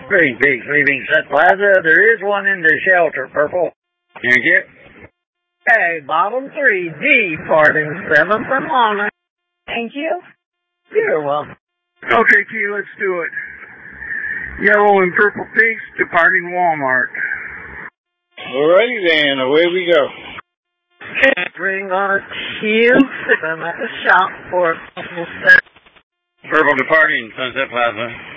Green Peaks leaving Sunset Plaza. There is one in the shelter, Purple. Thank you. Hey, bottom 3, D, parting 7 from Honor. Thank you. You're welcome. Okay, Key, let's do it. Yellow and Purple Peaks departing Walmart. Alrighty then, away we go. Bring on Q. I'm at the shop for a couple seconds. Purple departing Sunset Plaza.